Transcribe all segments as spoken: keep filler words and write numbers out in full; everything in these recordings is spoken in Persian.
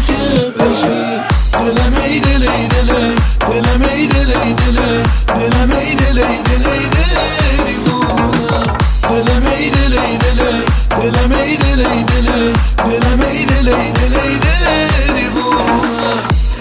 که بشی. دلم ای دل ای دل دلم ای دل ای دل دلم ای دل ای دل ای دل دیوونه. دلم ای دل ای دل دلم ای دل ای دل دلم ای دل ای دل ای دل دیوونه.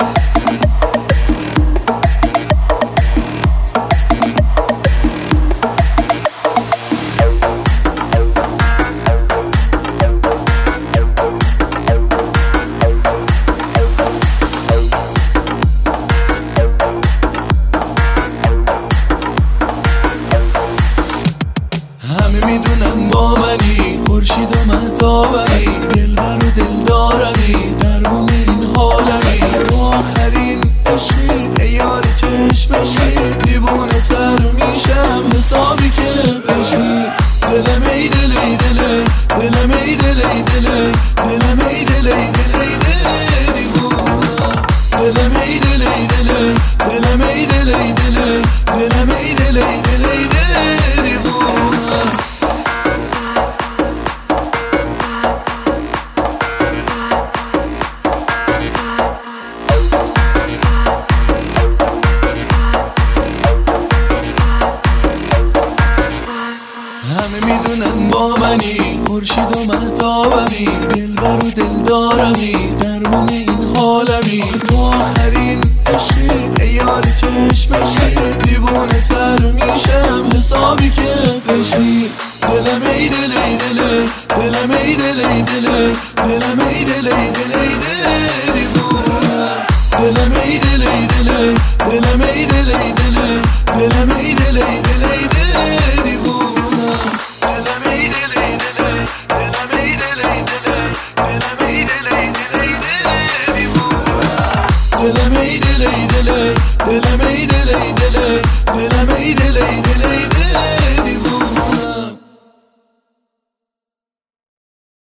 همه میدونن با منی، خورشید و مهتابمی، دلبر و دلدارمی، درمون این حالمی. تو آخرین عشقی ای یار چشمشی، دیوونه تر میشم حسابی که بشی. دلم ای دل ای دل دلم ای دل ای دل دلم ای دل ای دل ای دل دیوونه. دلم ای دل ای دل دلم ای دل ای دل دلم ای دل ای دل ای دل دیوونه. همه میدونن با منی، خورشید و مهتابمی، دلبر و دلدارمی، درمون این حالمی. تو آخرین عشقی ای یار چشمشی، دیوونه تر میشم حسابی که بشی. دلم ای دل ای دل دلم ای دل ای دل دلم ای دل ای دل ای دل دیوونه. دلم ای دل ای دل دلم ای دل ای دل دلم ای دل ای دل ای دل دیوونه. دلم ای دل ای دل دلم ای دل ای دل دلم ای دل ای دل ای دل دیوونه. دلم ای دل ای دل دلم ای دل ای دل دلم ای دل ای دل ای دل